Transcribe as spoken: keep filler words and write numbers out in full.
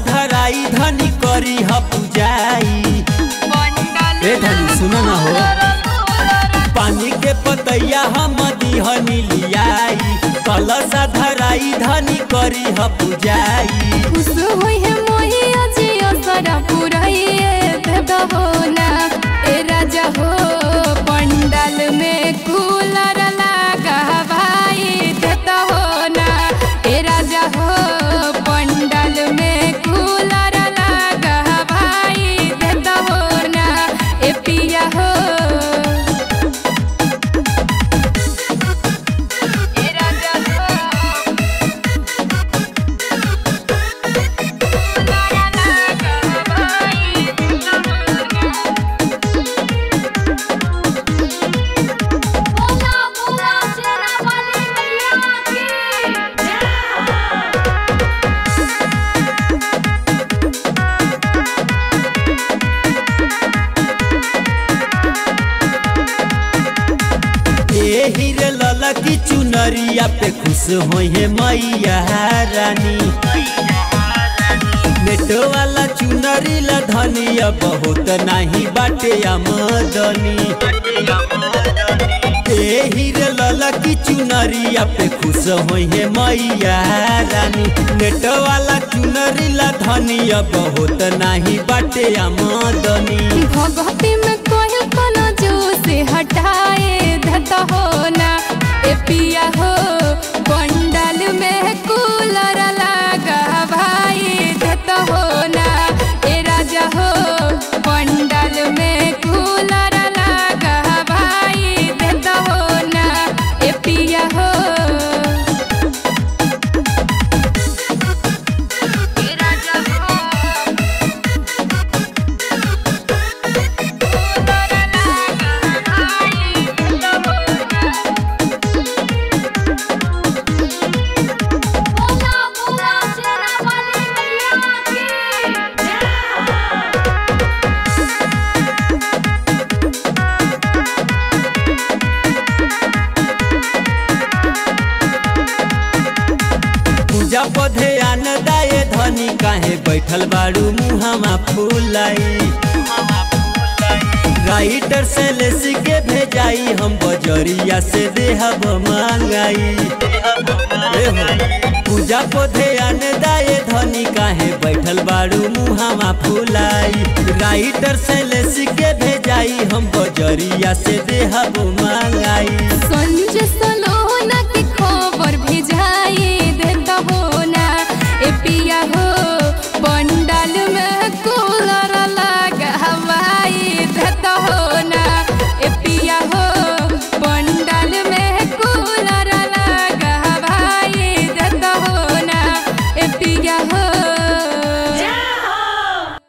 धराई धनी करी ह पूजाई। ए धनी सुनो ना हो, पानी के पतैया हम दिहनी लियाई, कलशा धराई धनी करी ह पूजाई। खुश होई है मोहि अजियो सारा पुराइए देदा हो ना ए राजा हो, पंडाल में कूलर लगा भाई देदा हो ना ए राजा हो, पंडाल में कूलर लगा भाई देदा हो ना ए पिया हो। हीरे लला की चुनरिया पे खुश होई है मैया रानी, नेटो वाला चुनरी ला धनिया बहुत नहीं बाटे आमदनी। ए हीरे लला की चुनरिया पे खुश होई है मैया रानी, नेटो वाला चुनरी ला धनिया बहुत नहीं बाटे आमदनी। भगवती में कोई कोना जो से हटाए धता हो ना ए पिया हो, पंडाल में कूलर लगा भाई धता हो ना ए राजा हो, पंडाल में कूलर लगा भाई धता हो ना ए पिया हो। पूजा पधे आन दाए धनी काहे बैठल बाड़ू मुहामा फूलाई, राइटर से लेसी के भेजाई हम बजरिया से देहब मांगाई। पूजा पधे आन दाए धनी काहे बैठल बाड़ू मुहामा फूलाई, राइटर से लेसी के भेजाई हम बजरिया से देहब मांगाई।